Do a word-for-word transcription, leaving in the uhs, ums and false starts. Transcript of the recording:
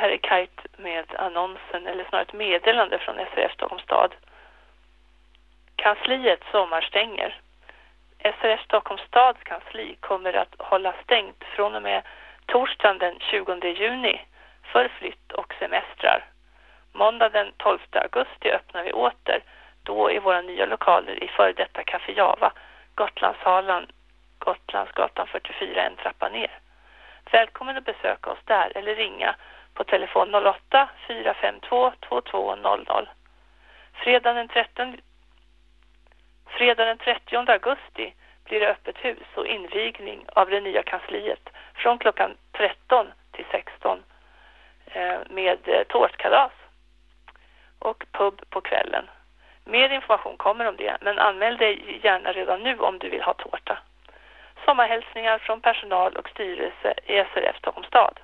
här är Kite med annonsen, eller snarare ett meddelande från S R F Stockholms stad. Kansliet sommarstänger. S R F Stockholms stads kansli kommer att hålla stängt från och med torsdagen den tjugonde juni för flytt och semestrar. Måndag den tolfte augusti öppnar vi åter, då i våra nya lokaler i före detta Café Java, Gotlandshalan, Gotlandsgatan fyrtiofyra, en trappa ner. Välkommen att besöka oss där eller ringa på telefon noll åtta fyra fem två två två noll noll. Fredag den trettonde Fredag den trettionde augusti blir det öppet hus och invigning av det nya kansliet från klockan tretton till sexton eh, med eh, tårtkalas och pub på kvällen. Mer information kommer om det, men anmäl dig gärna redan nu om du vill ha tårta. Sommarhälsningar från personal och styrelse i S R F Stockholms stad.